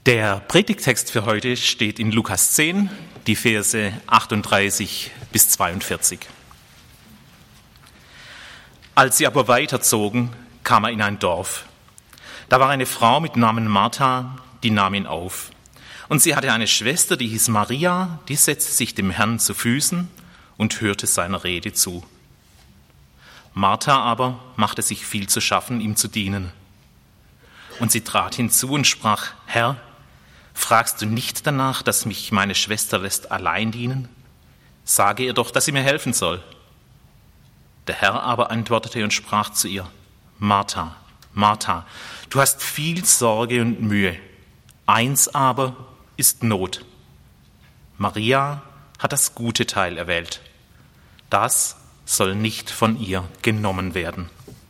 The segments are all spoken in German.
Der Predigttext für heute steht in Lukas 10, die Verse 38 bis 42. Als sie aber weiterzogen, kam er in ein Dorf. Da war eine Frau mit Namen Martha, die nahm ihn auf. Und sie hatte eine Schwester, die hieß Maria, die setzte sich dem Herrn zu Füßen und hörte seiner Rede zu. Martha aber machte sich viel zu schaffen, ihm zu dienen. Und sie trat hinzu und sprach: Herr, fragst du nicht danach, dass mich meine Schwester lässt allein dienen? Sage ihr doch, dass sie mir helfen soll. Der Herr aber antwortete und sprach zu ihr: Martha, Martha, du hast viel Sorge und Mühe. Eins aber ist Not. Maria hat das gute Teil erwählt. Das soll nicht von ihr genommen werden.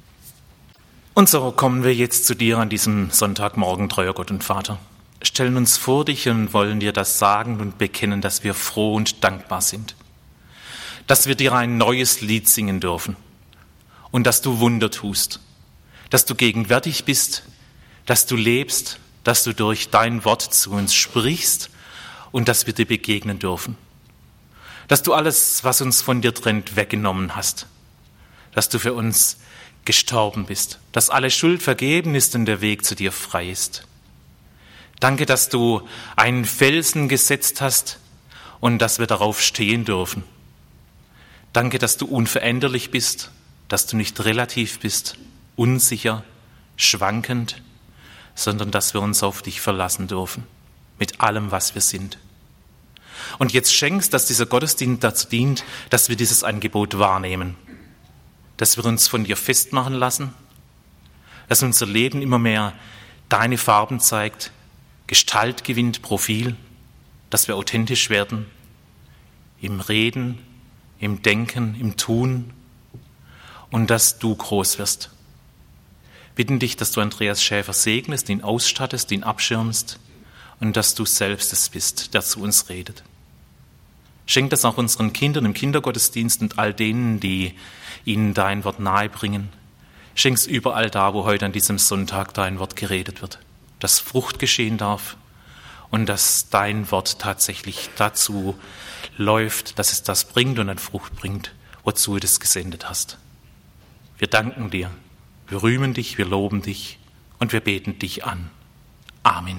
Und so kommen wir jetzt zu dir an diesem Sonntagmorgen, treuer Gott und Vater. Stellen uns vor dich und wollen dir das sagen und bekennen, dass wir froh und dankbar sind. Dass wir dir ein neues Lied singen dürfen und dass du Wunder tust. Dass du gegenwärtig bist, dass du lebst, dass du durch dein Wort zu uns sprichst und dass wir dir begegnen dürfen. Dass du alles, was uns von dir trennt, weggenommen hast. Dass du für uns gestorben bist, dass alle Schuld vergeben ist und der Weg zu dir frei ist. Danke, dass du einen Felsen gesetzt hast und dass wir darauf stehen dürfen. Danke, dass du unveränderlich bist, dass du nicht relativ bist, unsicher, schwankend, sondern dass wir uns auf dich verlassen dürfen, mit allem, was wir sind. Und jetzt schenkst, dass dieser Gottesdienst dazu dient, dass wir dieses Angebot wahrnehmen, dass wir uns von dir festmachen lassen, dass unser Leben immer mehr deine Farben zeigt, Gestalt gewinnt, Profil, dass wir authentisch werden, im Reden, im Denken, im Tun und dass du groß wirst. Bitten dich, dass du Andreas Schäfer segnest, ihn ausstattest, ihn abschirmst und dass du selbst es bist, der zu uns redet. Schenk das auch unseren Kindern im Kindergottesdienst und all denen, die ihnen dein Wort nahebringen. Schenk es überall da, wo heute an diesem Sonntag dein Wort geredet wird, dass Frucht geschehen darf und dass dein Wort tatsächlich dazu läuft, dass es das bringt und an Frucht bringt, wozu du es gesendet hast. Wir danken dir, wir rühmen dich, wir loben dich und wir beten dich an. Amen.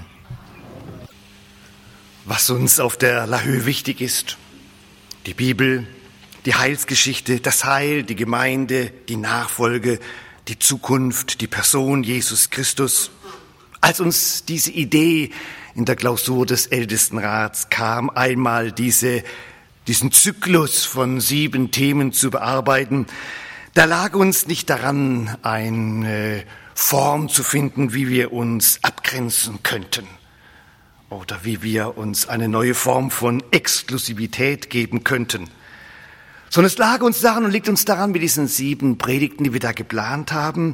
Was uns auf der Lahö wichtig ist: die Bibel, die Heilsgeschichte, das Heil, die Gemeinde, die Nachfolge, die Zukunft, die Person Jesus Christus. Als uns diese Idee in der Klausur des Ältestenrats kam, einmal diesen Zyklus von 7 Themen zu bearbeiten, da lag uns nicht daran, eine Form zu finden, wie wir uns abgrenzen könnten oder wie wir uns eine neue Form von Exklusivität geben könnten. Sondern es lag uns daran und liegt uns daran, mit diesen 7 Predigten, die wir da geplant haben,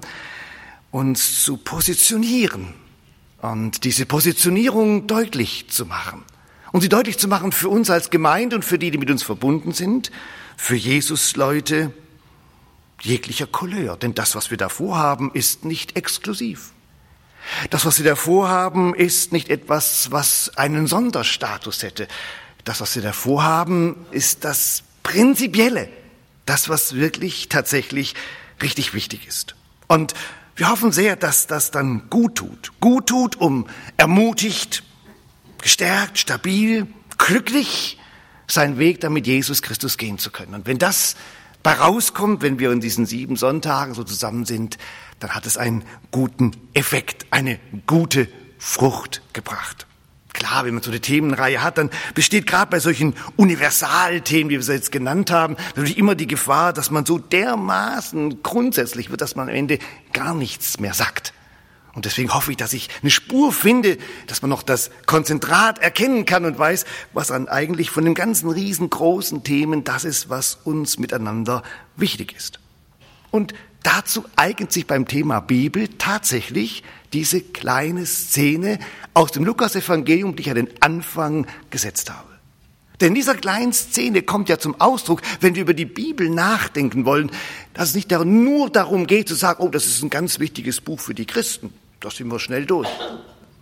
uns zu positionieren und diese Positionierung deutlich zu machen. Und sie deutlich zu machen für uns als Gemeinde und für die, die mit uns verbunden sind, für Jesus-Leute jeglicher Couleur. Denn das, was wir da vorhaben, ist nicht exklusiv. Das, was wir da vorhaben, ist nicht etwas, was einen Sonderstatus hätte. Das, was wir da vorhaben, ist das Prinzipielle, das, was wirklich tatsächlich richtig wichtig ist. Und wir hoffen sehr, dass das dann gut tut, um ermutigt, gestärkt, stabil, glücklich seinen Weg dann mit Jesus Christus gehen zu können. Und wenn das bei rauskommt, wenn wir in diesen 7 Sonntagen so zusammen sind, dann hat es einen guten Effekt, eine gute Frucht gebracht. Klar, wenn man so eine Themenreihe hat, dann besteht gerade bei solchen Universalthemen, wie wir sie jetzt genannt haben, natürlich immer die Gefahr, dass man so dermaßen grundsätzlich wird, dass man am Ende gar nichts mehr sagt. Und deswegen hoffe ich, dass ich eine Spur finde, dass man noch das Konzentrat erkennen kann und weiß, was dann eigentlich von den ganzen riesengroßen Themen das ist, was uns miteinander wichtig ist. Und dazu eignet sich beim Thema Bibel tatsächlich diese kleine Szene aus dem Lukas-Evangelium, die ich an den Anfang gesetzt habe. Denn in dieser kleinen Szene kommt ja zum Ausdruck, wenn wir über die Bibel nachdenken wollen, dass es nicht nur darum geht zu sagen, oh, das ist ein ganz wichtiges Buch für die Christen. Da sind wir schnell durch.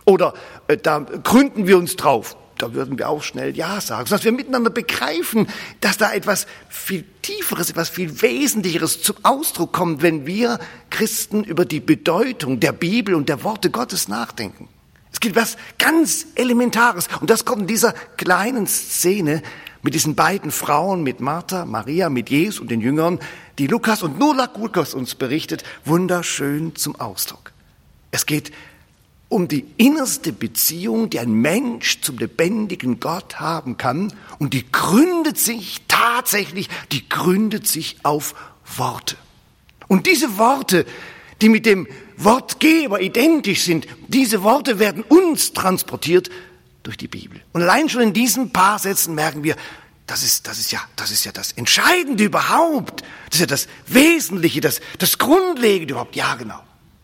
Oder da gründen wir uns drauf. Da würden wir auch schnell Ja sagen, sodass wir miteinander begreifen, dass da etwas viel Tieferes, etwas viel Wesentlicheres zum Ausdruck kommt, wenn wir Christen über die Bedeutung der Bibel und der Worte Gottes nachdenken. Es gibt was ganz Elementares und das kommt in dieser kleinen Szene mit diesen beiden Frauen, mit Martha, Maria, mit Jesus und den Jüngern, die Lukas und nur Lukas uns berichtet, wunderschön zum Ausdruck. Es geht um die innerste Beziehung, die ein Mensch zum lebendigen Gott haben kann. Und die gründet sich auf Worte. Und diese Worte, die mit dem Wortgeber identisch sind, diese Worte werden uns transportiert durch die Bibel. Und allein schon in diesen paar Sätzen merken wir, das ist ja das Entscheidende überhaupt. Das ist ja das Wesentliche, das Grundlegende überhaupt. Ja, genau.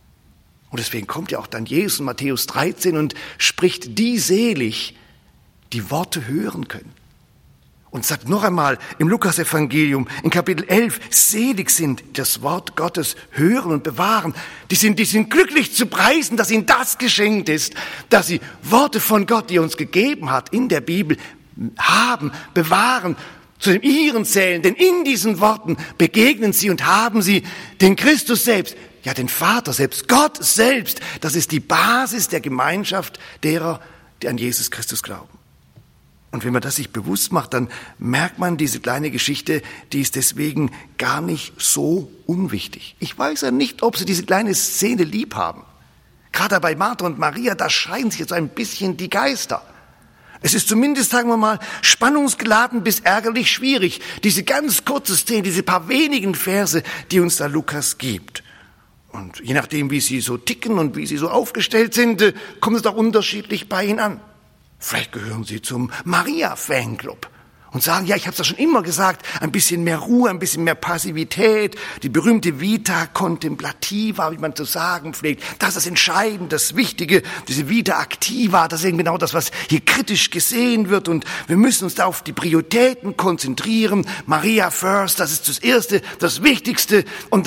Und deswegen kommt ja auch dann Jesus in Matthäus 13 und spricht die selig, die Worte hören können. Und sagt noch einmal im Lukas-Evangelium in Kapitel 11, selig sind, die das Wort Gottes hören und bewahren. Die sind glücklich zu preisen, dass ihnen das geschenkt ist, dass sie Worte von Gott, die er uns gegeben hat, in der Bibel haben, bewahren, zu dem ihren zählen. Denn in diesen Worten begegnen sie und haben sie den Christus selbst, ja, den Vater selbst, Gott selbst. Das ist die Basis der Gemeinschaft derer, die an Jesus Christus glauben. Und wenn man das sich bewusst macht, dann merkt man, diese kleine Geschichte, die ist deswegen gar nicht so unwichtig. Ich weiß ja nicht, ob Sie diese kleine Szene lieb haben. Gerade bei Martha und Maria, da scheiden sich jetzt ein bisschen die Geister. Es ist zumindest, sagen wir mal, spannungsgeladen bis ärgerlich schwierig. Diese ganz kurze Szene, diese paar wenigen Verse, die uns da Lukas gibt. Und je nachdem, wie sie so ticken und wie sie so aufgestellt sind, kommt es doch unterschiedlich bei ihnen an. Vielleicht gehören sie zum Maria-Fanclub und sagen, ja, ich habe es ja schon immer gesagt, ein bisschen mehr Ruhe, ein bisschen mehr Passivität, die berühmte Vita Contemplativa, wie man zu sagen pflegt, das ist das Entscheidende, das Wichtige, diese Vita Activa, das ist eben genau das, was hier kritisch gesehen wird und wir müssen uns da auf die Prioritäten konzentrieren, Maria first, das ist das Erste, das Wichtigste und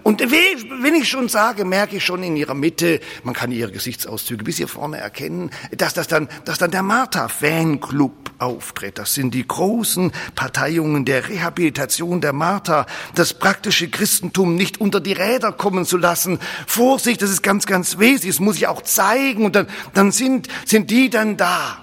wenn ich schon sage, merke ich schon in ihrer Mitte, man kann ihre Gesichtszüge bis hier vorne erkennen, dass dann der Martha-Fanclub auftritt, das sind die großen Parteiungen der Rehabilitation der Martha, das praktische Christentum nicht unter die Räder kommen zu lassen. Vorsicht, das ist ganz, ganz wesentlich, das muss ich auch zeigen und dann sind die dann da.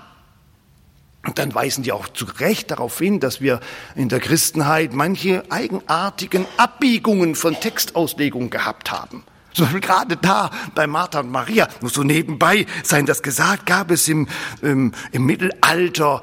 Und dann weisen die auch zu Recht darauf hin, dass wir in der Christenheit manche eigenartigen Abbiegungen von Textauslegung gehabt haben. Zum Beispiel gerade da bei Martha und Maria, nur so nebenbei seien das gesagt, gab es im Mittelalter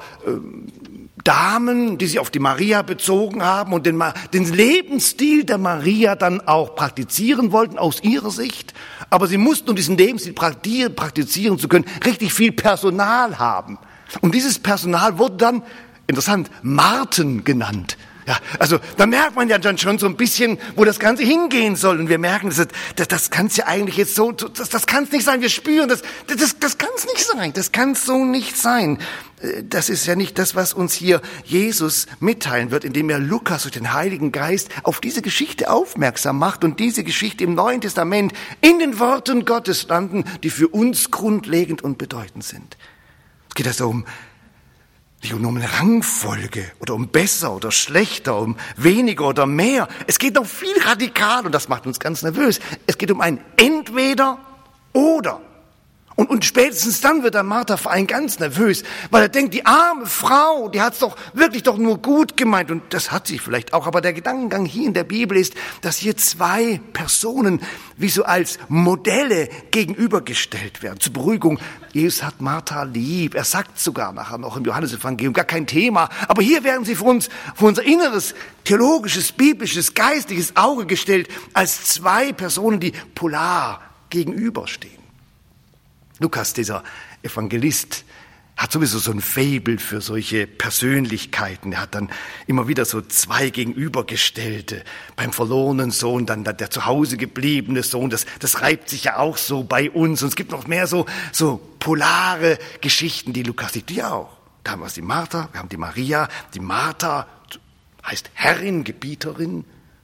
Damen, die sich auf die Maria bezogen haben und den Lebensstil der Maria dann auch praktizieren wollten aus ihrer Sicht. Aber sie mussten, um diesen Lebensstil praktizieren zu können, richtig viel Personal haben. Und dieses Personal wurde dann, interessant, Marten genannt. Ja, also da merkt man ja dann schon so ein bisschen, wo das Ganze hingehen soll. Und wir merken, das kann es ja eigentlich jetzt so, das kann es nicht sein. Wir spüren, das kann es nicht sein. Das kann es so nicht sein. Das ist ja nicht das, was uns hier Jesus mitteilen wird, indem er Lukas durch den Heiligen Geist auf diese Geschichte aufmerksam macht und diese Geschichte im Neuen Testament in den Worten Gottes landen, die für uns grundlegend und bedeutend sind. Es geht also nicht um eine Rangfolge oder um besser oder schlechter, um weniger oder mehr. Es geht noch viel radikaler und das macht uns ganz nervös. Es geht um ein Entweder oder. Und spätestens dann wird der Martha-Verein ganz nervös, weil er denkt, die arme Frau, die hat's doch wirklich nur gut gemeint. Und das hat sie vielleicht auch. Aber der Gedankengang hier in der Bibel ist, dass hier zwei Personen wie so als Modelle gegenübergestellt werden. Zur Beruhigung, Jesus hat Martha lieb. Er sagt sogar nachher noch im Johannesevangelium, gar kein Thema. Aber hier werden sie vor unser inneres, theologisches, biblisches, geistliches Auge gestellt als zwei Personen, die polar gegenüberstehen. Lukas, dieser Evangelist, hat sowieso so ein Faible für solche Persönlichkeiten. Er hat dann immer wieder so zwei Gegenübergestellte. Beim verlorenen Sohn, dann der zu Hause gebliebene Sohn. Das reibt sich ja auch so bei uns. Und es gibt noch mehr so polare Geschichten, die Lukas sieht. Die auch. Da haben wir die Martha, wir haben die Maria. Die Martha heißt Herrin, Gebieterin.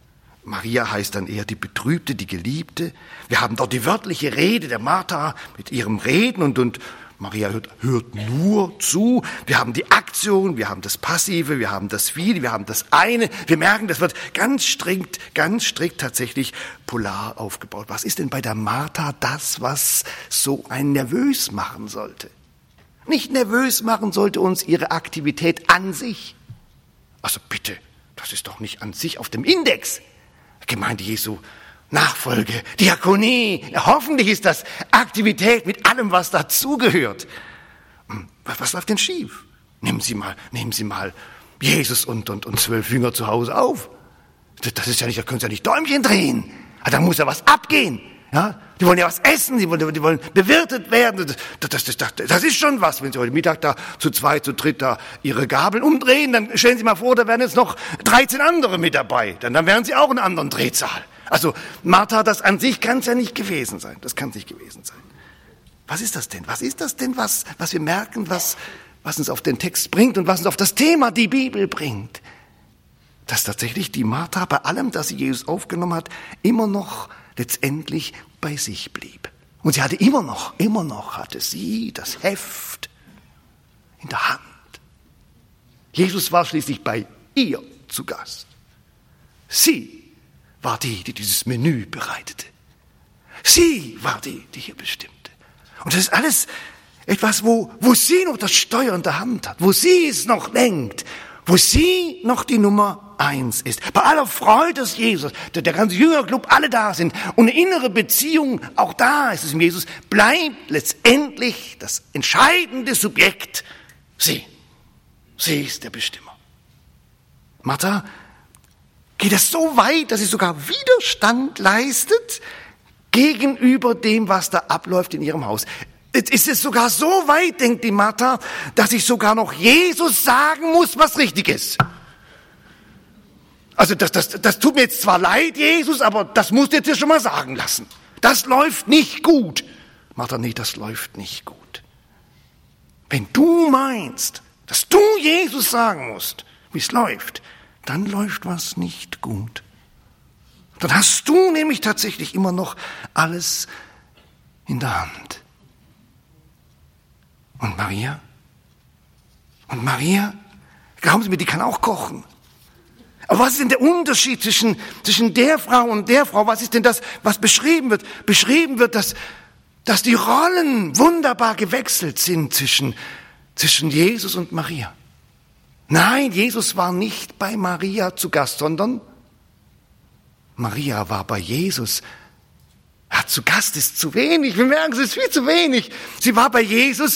Maria heißt dann eher die Betrübte, die Geliebte. Wir haben dort die wörtliche Rede der Martha mit ihrem Reden und Maria hört nur zu. Wir haben die Aktion, wir haben das Passive, wir haben das Viele, wir haben das Eine. Wir merken, das wird ganz strikt tatsächlich polar aufgebaut. Was ist denn bei der Martha das, was so einen nervös machen sollte? Nicht nervös machen sollte uns ihre Aktivität an sich. Also bitte, das ist doch nicht an sich auf dem Index. Gemeinde Jesu, Nachfolge, Diakonie, ja, hoffentlich ist das Aktivität mit allem, was dazugehört. Was läuft denn schief? Nehmen Sie mal Jesus und 12 Jünger zu Hause auf. Das ist ja nicht, da können Sie ja nicht Däumchen drehen. Da muss ja was abgehen. Ja? Die wollen ja was essen, die wollen bewirtet werden. Das ist schon was, wenn Sie heute Mittag da zu zweit, zu dritt da Ihre Gabeln umdrehen, dann stellen Sie mal vor, da wären jetzt noch 13 andere mit dabei. Dann wären Sie auch in einer anderen Drehzahl. Also Martha, das an sich kann es ja nicht gewesen sein. Das kann es nicht gewesen sein. Was ist das denn? Was wir merken, was uns auf den Text bringt und was uns auf das Thema die Bibel bringt? Dass tatsächlich die Martha bei allem, das sie Jesus aufgenommen hat, immer noch letztendlich bei sich blieb. Und sie hatte immer noch hatte sie das Heft in der Hand. Jesus war schließlich bei ihr zu Gast. Sie war die dieses Menü bereitete. Sie war die hier bestimmte. Und das ist alles etwas, wo sie noch das Steuer in der Hand hat, wo sie es noch lenkt, wo sie noch die Nummer 1 ist. Bei aller Freude, dass Jesus, der ganze Jüngerclub, alle da sind und eine innere Beziehung auch da ist es in Jesus, bleibt letztendlich das entscheidende Subjekt sie. Sie ist der Bestimmer. Martha geht es so weit, dass sie sogar Widerstand leistet gegenüber dem, was da abläuft in ihrem Haus. Jetzt ist es sogar so weit, denkt die Martha, dass ich sogar noch Jesus sagen muss, was richtig ist. Also das tut mir jetzt zwar leid, Jesus, aber das musst du jetzt schon mal sagen lassen. Das läuft nicht gut. Martha, nee, das läuft nicht gut. Wenn du meinst, dass du Jesus sagen musst, wie es läuft, dann läuft was nicht gut. Dann hast du nämlich tatsächlich immer noch alles in der Hand. Und Maria? Und Maria? Glauben Sie mir, die kann auch kochen. Aber was ist denn der Unterschied zwischen der Frau und der Frau? Was ist denn das, was beschrieben wird? Beschrieben wird, dass die Rollen wunderbar gewechselt sind zwischen Jesus und Maria. Nein, Jesus war nicht bei Maria zu Gast, sondern Maria war bei Jesus. Ja, zu Gast ist zu wenig. Wir merken, es ist viel zu wenig. Sie war bei Jesus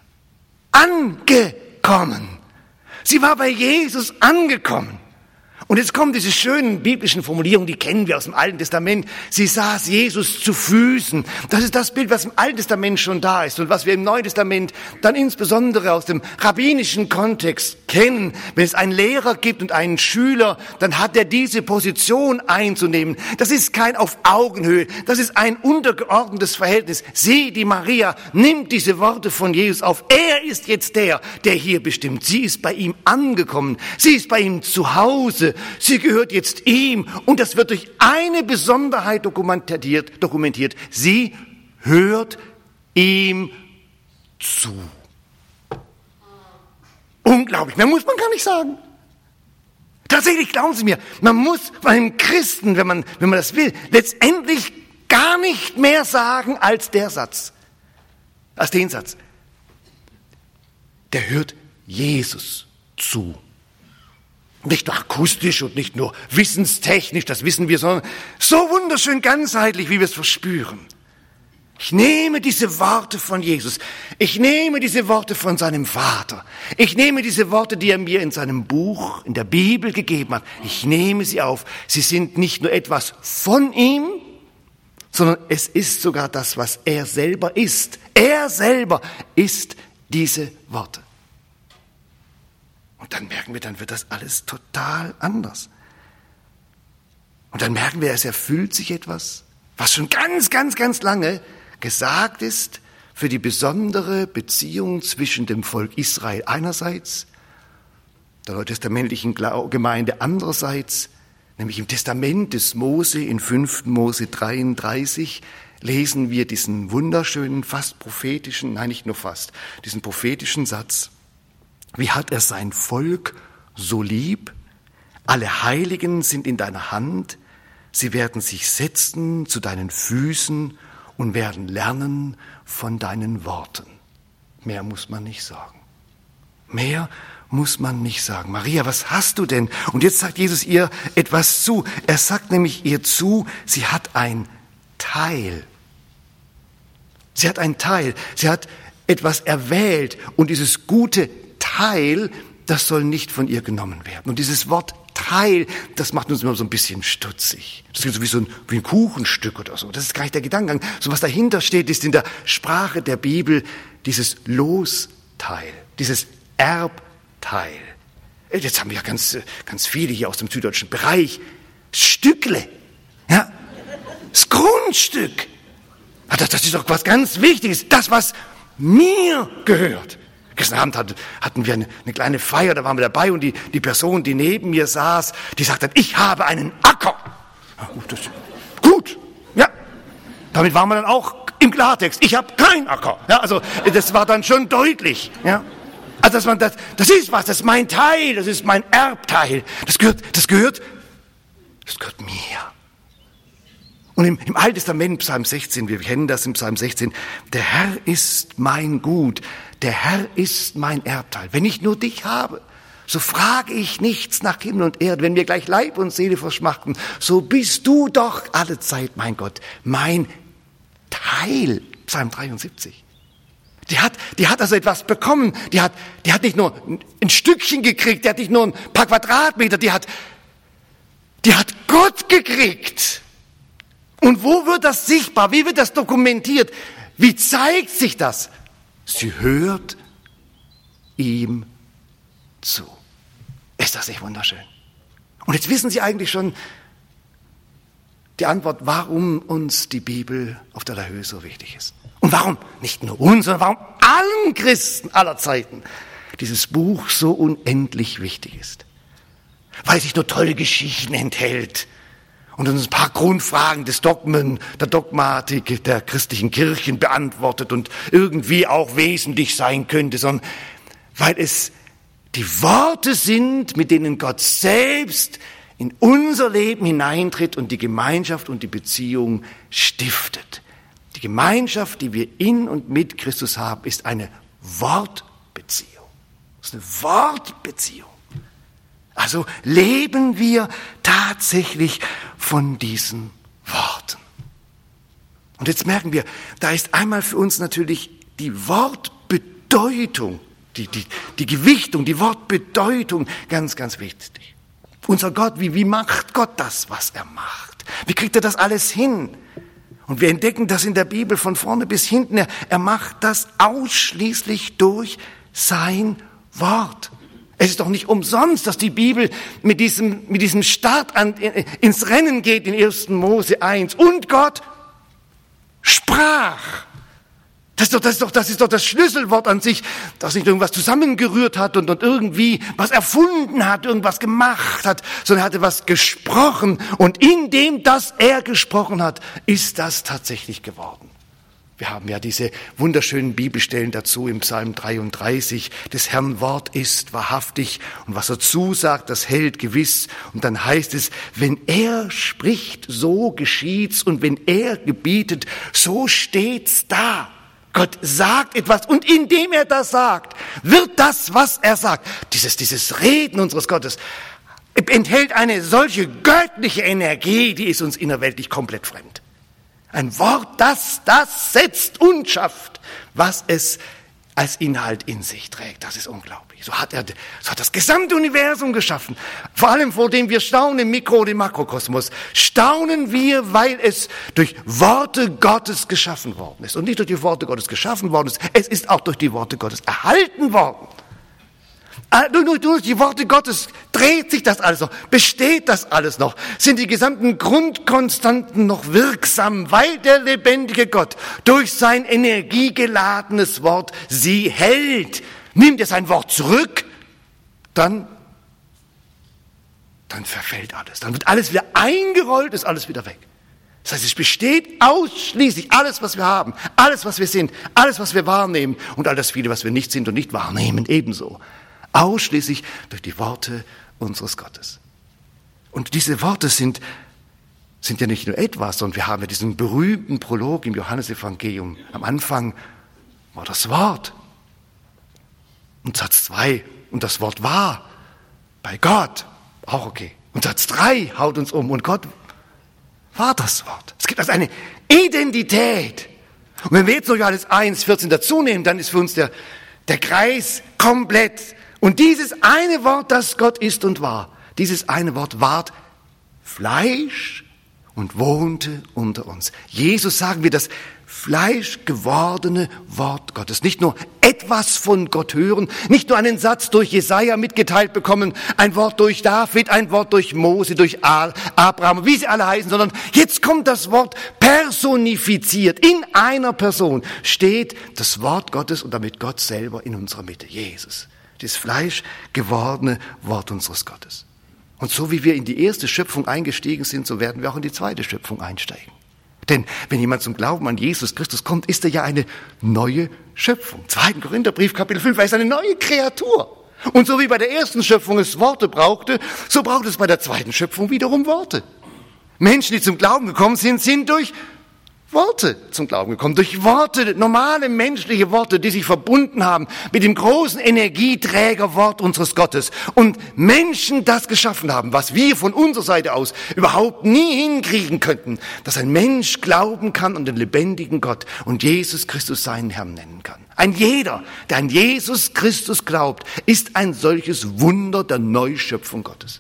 angekommen. Sie war bei Jesus angekommen. Und jetzt kommen diese schönen biblischen Formulierungen, die kennen wir aus dem Alten Testament. Sie saß Jesus zu Füßen. Das ist das Bild, was im Alten Testament schon da ist und was wir im Neuen Testament dann insbesondere aus dem rabbinischen Kontext kennen. Wenn es einen Lehrer gibt und einen Schüler, dann hat er diese Position einzunehmen. Das ist kein auf Augenhöhe, das ist ein untergeordnetes Verhältnis. Sie, die Maria, nimmt diese Worte von Jesus auf. Er ist jetzt der hier bestimmt. Sie ist bei ihm angekommen. Sie ist bei ihm zu Hause. Sie gehört jetzt ihm und das wird durch eine Besonderheit dokumentiert. Sie hört ihm zu. Unglaublich, mehr muss man gar nicht sagen. Tatsächlich, glauben Sie mir, man muss bei einem Christen, wenn man das will, letztendlich gar nicht mehr sagen als den Satz. Der hört Jesus zu. Nicht nur akustisch und nicht nur wissenstechnisch, das wissen wir, sondern so wunderschön ganzheitlich, wie wir es verspüren. Ich nehme diese Worte von Jesus. Ich nehme diese Worte von seinem Vater. Ich nehme diese Worte, die er mir in seinem Buch, in der Bibel gegeben hat. Ich nehme sie auf. Sie sind nicht nur etwas von ihm, sondern es ist sogar das, was er selber ist. Er selber ist diese Worte. Und dann merken wir, dann wird das alles total anders. Und dann merken wir, es erfüllt sich etwas, was schon ganz, ganz, ganz lange gesagt ist für die besondere Beziehung zwischen dem Volk Israel einerseits, der neutestamentlichen Gemeinde andererseits Nämlich im Testament des Mose in 5. Mose 33 lesen wir diesen wunderschönen, fast prophetischen, nein, nicht nur fast, diesen prophetischen Satz. Wie hat er sein Volk so lieb? Alle Heiligen sind in deiner Hand. Sie werden sich setzen zu deinen Füßen und werden lernen von deinen Worten. Mehr muss man nicht sagen. Mehr muss man nicht sagen. Maria, was hast du denn? Und jetzt sagt Jesus ihr etwas zu. Er sagt nämlich ihr zu, sie hat ein Teil. Sie hat ein Teil. Sie hat etwas erwählt. Und dieses gute Teil, das soll nicht von ihr genommen werden. Und dieses Wort Teil, das macht uns immer so ein bisschen stutzig. Das ist so wie ein Kuchenstück oder so. Das ist gar nicht der Gedankengang. So was dahinter steht, ist in der Sprache der Bibel dieses Losteil, dieses Erbteil. Jetzt haben wir ja ganz viele hier aus dem süddeutschen Bereich. Stückle, ja, das Grundstück. Das ist doch was ganz Wichtiges. Das, was mir gehört. Gestern Abend hatten wir eine kleine Feier, da waren wir dabei und die Person, die neben mir saß, die sagte, ich habe einen Acker. Ja, gut, ja. Damit waren wir dann auch im Klartext. Ich habe keinen Acker. Ja, also das war dann schon deutlich. Ja. Also das ist was, das ist mein Teil, das ist mein Erbteil. Das gehört mir. Und im Alten Testament, Psalm 16, wir kennen das im Psalm 16, der Herr ist mein Gut, der Herr ist mein Erbteil. Wenn ich nur dich habe, so frage ich nichts nach Himmel und Erde. Wenn mir gleich Leib und Seele verschmachten, so bist du doch alle Zeit, mein Gott, mein Teil. Psalm 73. Die hat also etwas bekommen. Die hat nicht nur ein Stückchen gekriegt, die hat nicht nur ein paar Quadratmeter, die hat Gott gekriegt. Und wo wird das sichtbar? Wie wird das dokumentiert? Wie zeigt sich das? Sie hört ihm zu. Ist das nicht wunderschön? Und jetzt wissen Sie eigentlich schon die Antwort, warum uns die Bibel auf der La Höhe so wichtig ist. Und warum nicht nur uns, sondern warum allen Christen aller Zeiten dieses Buch so unendlich wichtig ist. Weil es nicht nur tolle Geschichten enthält und uns ein paar Grundfragen des Dogmen, der Dogmatik der christlichen Kirchen beantwortet und irgendwie auch wesentlich sein könnte, sondern weil es die Worte sind, mit denen Gott selbst in unser Leben hineintritt und die Gemeinschaft und die Beziehung stiftet. Die Gemeinschaft, die wir in und mit Christus haben, ist eine Wortbeziehung. Es ist eine Wortbeziehung. Also leben wir tatsächlich von diesen Worten. Und jetzt merken wir, da ist einmal für uns natürlich die Wortbedeutung, die Gewichtung, die Wortbedeutung ganz, ganz wichtig. Unser Gott, wie macht Gott das, was er macht? Wie kriegt er das alles hin? Und wir entdecken das in der Bibel von vorne bis hinten. Er macht das ausschließlich durch sein Wort. Es ist doch nicht umsonst, dass die Bibel mit diesem Start ins Rennen geht in 1. Mose 1. Und Gott sprach. Das ist doch das Schlüsselwort an sich, das nicht irgendwas zusammengerührt hat und irgendwie was erfunden hat, irgendwas gemacht hat, sondern er hatte was gesprochen. Und in dem, dass er gesprochen hat, ist das tatsächlich geworden. Wir haben ja diese wunderschönen Bibelstellen dazu im Psalm 33. Des Herrn Wort ist wahrhaftig und was er zusagt, das hält gewiss. Und dann heißt es, wenn er spricht, so geschieht's und wenn er gebietet, so steht's da. Gott sagt etwas und indem er das sagt, wird das, was er sagt, dieses Reden unseres Gottes, enthält eine solche göttliche Energie, die ist uns innerweltlich komplett fremd. Ein Wort, das setzt und schafft, was es als Inhalt in sich trägt. Das ist unglaublich. So hat das gesamte Universum geschaffen. Vor allem, vor dem wir staunen im Mikro- und im Makrokosmos, staunen wir, weil es durch Worte Gottes geschaffen worden ist. Und nicht durch die Worte Gottes geschaffen worden ist, es ist auch durch die Worte Gottes erhalten worden. Durch die Worte Gottes dreht sich das alles noch, besteht das alles noch, sind die gesamten Grundkonstanten noch wirksam, weil der lebendige Gott durch sein energiegeladenes Wort sie hält. Nimmt er sein Wort zurück, dann dann verfällt alles. Dann wird alles wieder eingerollt, ist alles wieder weg. Das heißt, es besteht ausschließlich alles, was wir haben, alles, was wir sind, alles, was wir wahrnehmen und all das viele, was wir nicht sind und nicht wahrnehmen, ebenso. Ausschließlich durch die Worte unseres Gottes. Und diese Worte sind ja nicht nur etwas, sondern wir haben ja diesen berühmten Prolog im Johannesevangelium. Am Anfang war das Wort. Und Satz 2, und das Wort war bei Gott. Auch okay. Und Satz 3 haut uns um und Gott war das Wort. Es gibt also eine Identität. Und wenn wir jetzt noch Johannes 1,14 dazu nehmen, dann ist für uns der Kreis komplett. Und dieses eine Wort, das Gott ist und war, dieses eine Wort ward Fleisch und wohnte unter uns. Jesus, sagen wir, das fleischgewordene Wort Gottes. Nicht nur etwas von Gott hören, nicht nur einen Satz durch Jesaja mitgeteilt bekommen, ein Wort durch David, ein Wort durch Mose, durch Abraham, wie sie alle heißen, sondern jetzt kommt das Wort personifiziert. In einer Person steht das Wort Gottes und damit Gott selber in unserer Mitte, Jesus. Das fleischgewordene Wort unseres Gottes. Und so wie wir in die erste Schöpfung eingestiegen sind, so werden wir auch in die zweite Schöpfung einsteigen. Denn wenn jemand zum Glauben an Jesus Christus kommt, ist er ja eine neue Schöpfung. 2. Korintherbrief, Kapitel 5, er ist eine neue Kreatur. Und so wie bei der ersten Schöpfung es Worte brauchte, so braucht es bei der zweiten Schöpfung wiederum Worte. Menschen, die zum Glauben gekommen sind, sind durch Worte zum Glauben gekommen, durch Worte, normale menschliche Worte, die sich verbunden haben mit dem großen Energieträgerwort unseres Gottes und Menschen das geschaffen haben, was wir von unserer Seite aus überhaupt nie hinkriegen könnten, dass ein Mensch glauben kann an den lebendigen Gott und Jesus Christus seinen Herrn nennen kann. Ein jeder, der an Jesus Christus glaubt, ist ein solches Wunder der Neuschöpfung Gottes.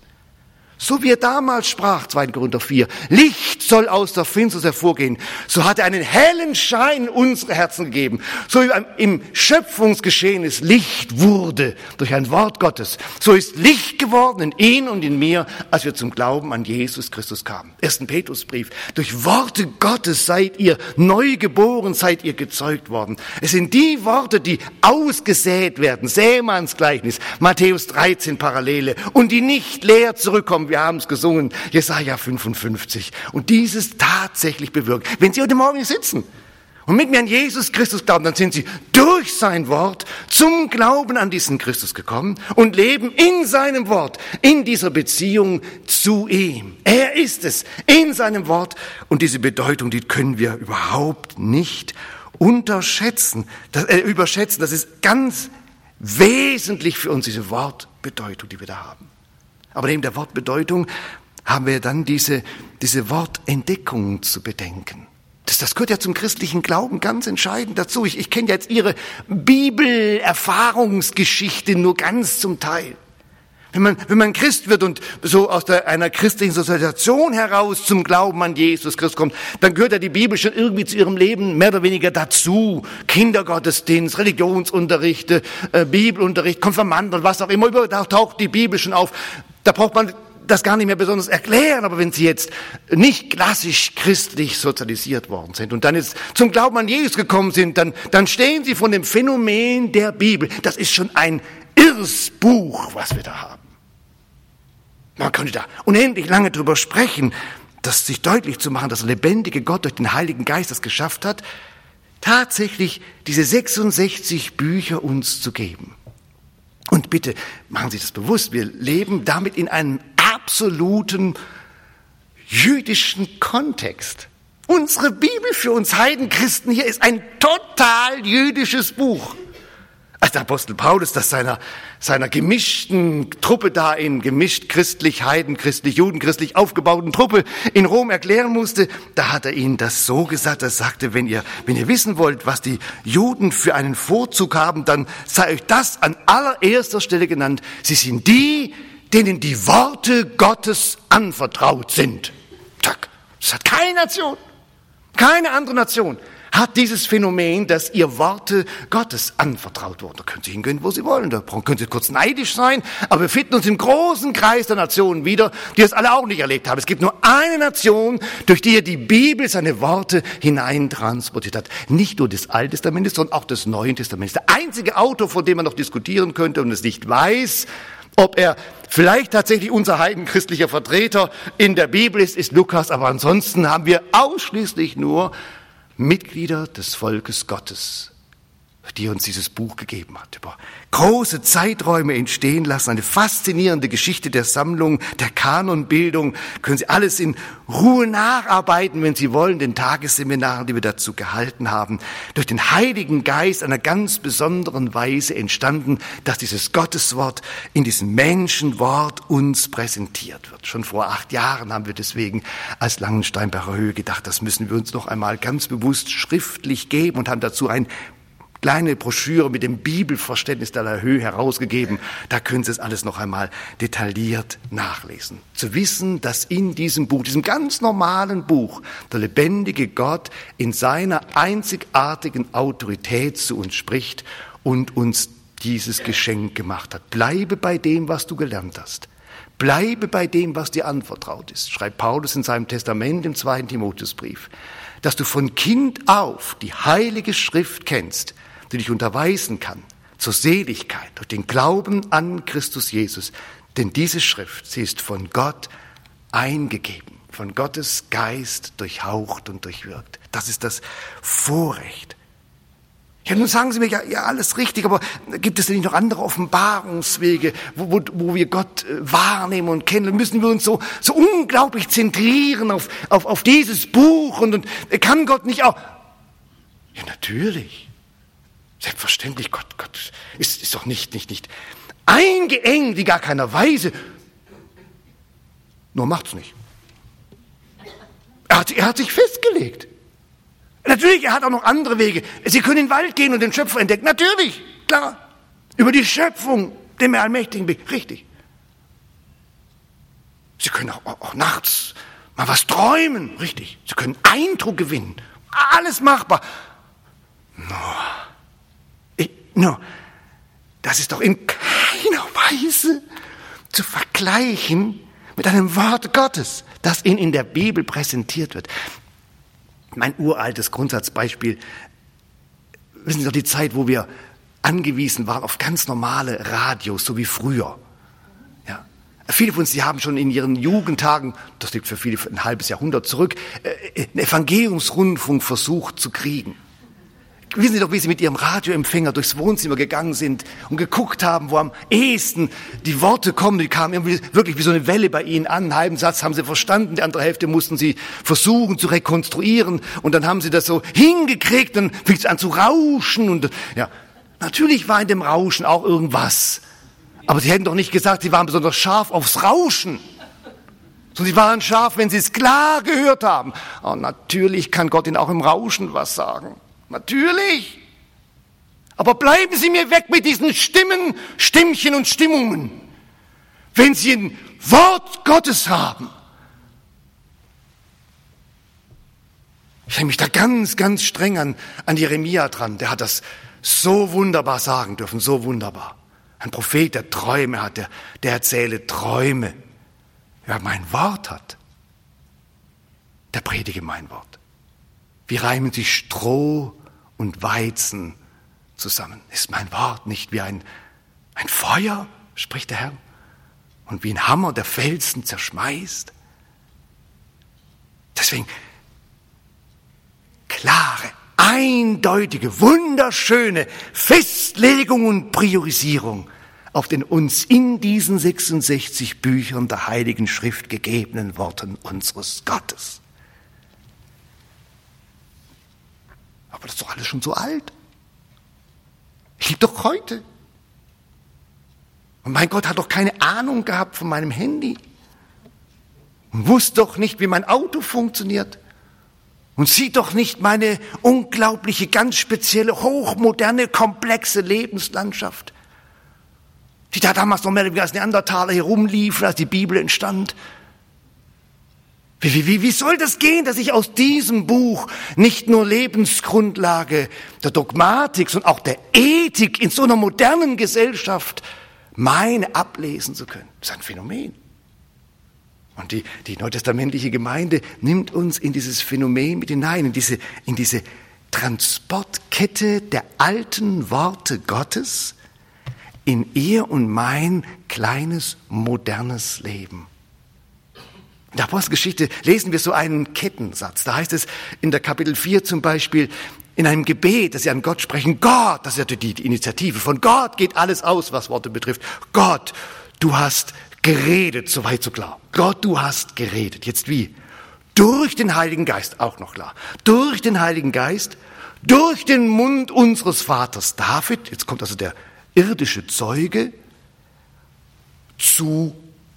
So wie er damals sprach, 2. Korinther 4, Licht soll aus der Finsternis hervorgehen, so hat er einen hellen Schein in unsere Herzen gegeben. So wie im Schöpfungsgeschehen es Licht wurde durch ein Wort Gottes, so ist Licht geworden in ihn und in mir, als wir zum Glauben an Jesus Christus kamen. 1. Petrusbrief, durch Worte Gottes seid ihr neu geboren, seid ihr gezeugt worden. Es sind die Worte, die ausgesät werden, Sämannsgleichnis, Matthäus 13 Parallele, und die nicht leer zurückkommen. Wir haben es gesungen, Jesaja 55. Und dieses tatsächlich bewirkt. Wenn Sie heute Morgen hier sitzen und mit mir an Jesus Christus glauben, dann sind Sie durch sein Wort zum Glauben an diesen Christus gekommen und leben in seinem Wort, in dieser Beziehung zu ihm. Er ist es, in seinem Wort. Und diese Bedeutung, die können wir überhaupt nicht überschätzen. Das ist ganz wesentlich für uns, diese Wortbedeutung, die wir da haben. Aber neben der Wortbedeutung haben wir dann diese Wortentdeckung zu bedenken. Das gehört ja zum christlichen Glauben ganz entscheidend dazu. Ich kenne jetzt Ihre Bibelerfahrungsgeschichte nur ganz zum Teil. Wenn man Christ wird und so aus einer christlichen Sozialisation heraus zum Glauben an Jesus Christus kommt, dann gehört ja die Bibel schon irgendwie zu ihrem Leben mehr oder weniger dazu. Kindergottesdienst, Religionsunterrichte, Bibelunterricht, Konfirmanden und was auch immer, da taucht die Bibel schon auf. Da braucht man das gar nicht mehr besonders erklären, aber wenn Sie jetzt nicht klassisch christlich sozialisiert worden sind und dann jetzt zum Glauben an Jesus gekommen sind, dann stehen Sie von dem Phänomen der Bibel. Das ist schon ein irres Buch, was wir da haben. Man könnte da unendlich lange drüber sprechen, das sich deutlich zu machen, dass der lebendige Gott durch den Heiligen Geist das geschafft hat, tatsächlich diese 66 Bücher uns zu geben. Und bitte machen Sie das bewusst, wir leben damit in einem absoluten jüdischen Kontext. Unsere Bibel für uns Heidenchristen hier ist ein total jüdisches Buch. Als der Apostel Paulus das seiner gemischten Truppe da in gemischt christlich, heidenchristlich, judenchristlich aufgebauten Truppe in Rom erklären musste, da hat er ihnen das so gesagt, er sagte, wenn ihr wissen wollt, was die Juden für einen Vorzug haben, dann sei euch das an allererster Stelle genannt. Sie sind die, denen die Worte Gottes anvertraut sind. Zack. Das hat keine Nation, keine andere Nation hat dieses Phänomen, dass ihr Worte Gottes anvertraut wurden. Da können Sie hingehen, wo Sie wollen. Da können Sie kurz neidisch sein. Aber wir finden uns im großen Kreis der Nationen wieder, die das alle auch nicht erlebt haben. Es gibt nur eine Nation, durch die er die Bibel, seine Worte hineintransportiert hat. Nicht nur des Alten Testamentes, sondern auch des Neuen Testamentes. Der einzige Autor, von dem man noch diskutieren könnte und es nicht weiß, Ob er vielleicht tatsächlich unser heidenchristlicher Vertreter in der Bibel ist Lukas, aber ansonsten haben wir ausschließlich nur Mitglieder des Volkes Gottes, die uns dieses Buch gegeben hat, über große Zeiträume entstehen lassen, eine faszinierende Geschichte der Sammlung, der Kanonbildung. Können Sie alles in Ruhe nacharbeiten, wenn Sie wollen, den Tagesseminaren, die wir dazu gehalten haben. Durch den Heiligen Geist einer ganz besonderen Weise entstanden, dass dieses Gotteswort in diesem Menschenwort uns präsentiert wird. Schon vor 8 Jahren haben wir deswegen als Langensteinbacher Höhe gedacht, das müssen wir uns noch einmal ganz bewusst schriftlich geben und haben dazu ein kleine Broschüre mit dem Bibelverständnis der La Höhe herausgegeben. Da können Sie es alles noch einmal detailliert nachlesen. Zu wissen, dass in diesem Buch, diesem ganz normalen Buch, der lebendige Gott in seiner einzigartigen Autorität zu uns spricht und uns dieses Geschenk gemacht hat. Bleibe bei dem, was du gelernt hast. Bleibe bei dem, was dir anvertraut ist, schreibt Paulus in seinem Testament im 2. Timotheusbrief. Dass du von Kind auf die Heilige Schrift kennst, die dich unterweisen kann zur Seligkeit durch den Glauben an Christus Jesus. Denn diese Schrift, sie ist von Gott eingegeben, von Gottes Geist durchhaucht und durchwirkt. Das ist das Vorrecht. Ja, nun sagen Sie mir, ja, alles richtig, aber gibt es denn nicht noch andere Offenbarungswege, wo wir Gott wahrnehmen und kennen? Müssen wir uns so unglaublich zentrieren auf dieses Buch und kann Gott nicht auch? Ja, natürlich. Selbstverständlich, Gott ist doch nicht eingeengt in gar keiner Weise. Nur macht's nicht. Er hat sich festgelegt. Natürlich, er hat auch noch andere Wege. Sie können in den Wald gehen und den Schöpfer entdecken. Natürlich, klar. Über die Schöpfung, dem allmächtigen Weg. Richtig. Sie können auch nachts mal was träumen. Richtig. Sie können Eindruck gewinnen. Alles machbar. Nur, das ist doch in keiner Weise zu vergleichen mit einem Wort Gottes, das Ihnen in der Bibel präsentiert wird. Mein uraltes Grundsatzbeispiel, wissen Sie doch, die Zeit, wo wir angewiesen waren auf ganz normale Radios, so wie früher. Ja. Viele von uns, die haben schon in ihren Jugendtagen, das liegt für viele ein halbes Jahrhundert zurück, einen Evangeliumsrundfunk versucht zu kriegen. Wissen Sie doch, wie Sie mit Ihrem Radioempfänger durchs Wohnzimmer gegangen sind und geguckt haben, wo am ehesten die Worte kommen. Die kamen irgendwie wirklich wie so eine Welle bei Ihnen an. Einen halben Satz haben Sie verstanden, die andere Hälfte mussten Sie versuchen zu rekonstruieren. Und dann haben Sie das so hingekriegt, dann fing es an zu rauschen. Und ja, natürlich war in dem Rauschen auch irgendwas. Aber Sie hätten doch nicht gesagt, Sie waren besonders scharf aufs Rauschen. Sondern Sie waren scharf, wenn Sie es klar gehört haben. Und natürlich kann Gott Ihnen auch im Rauschen was sagen. Natürlich. Aber bleiben Sie mir weg mit diesen Stimmen, Stimmchen und Stimmungen. Wenn Sie ein Wort Gottes haben. Ich hänge mich da ganz, ganz streng an Jeremia dran. Der hat das so wunderbar sagen dürfen, so wunderbar. Ein Prophet, der Träume hat, der erzähle Träume. Wer mein Wort hat, der predige mein Wort. Wie reimen sich Stroh und Weizen zusammen? Ist mein Wort nicht wie ein Feuer, spricht der Herr, und wie ein Hammer, der Felsen zerschmeißt? Deswegen klare, eindeutige, wunderschöne Festlegung und Priorisierung auf den uns in diesen 66 Büchern der Heiligen Schrift gegebenen Worten unseres Gottes. Aber das ist doch alles schon so alt. Ich lebe doch heute. Und mein Gott hat doch keine Ahnung gehabt von meinem Handy. Und wusste doch nicht, wie mein Auto funktioniert. Und sieht doch nicht meine unglaubliche, ganz spezielle, hochmoderne, komplexe Lebenslandschaft, die da damals noch mehr als Neandertaler herumliefen, als die Bibel entstand. Wie soll das gehen, dass ich aus diesem Buch nicht nur Lebensgrundlage der Dogmatik, sondern auch der Ethik in so einer modernen Gesellschaft meine ablesen zu können? Das ist ein Phänomen. Und die neutestamentliche Gemeinde nimmt uns in dieses Phänomen mit hinein, in diese Transportkette der alten Worte Gottes in ihr und mein kleines, modernes Leben. In der Apostelgeschichte lesen wir so einen Kettensatz. Da heißt es in der Kapitel 4 zum Beispiel, in einem Gebet, dass sie an Gott sprechen, Gott, das ist ja die Initiative, von Gott geht alles aus, was Worte betrifft. Gott, du hast geredet, soweit so klar. Gott, du hast geredet. Jetzt wie? Durch den Heiligen Geist, auch noch klar. Durch den Heiligen Geist, durch den Mund unseres Vaters David, jetzt kommt also der irdische Zeuge, zu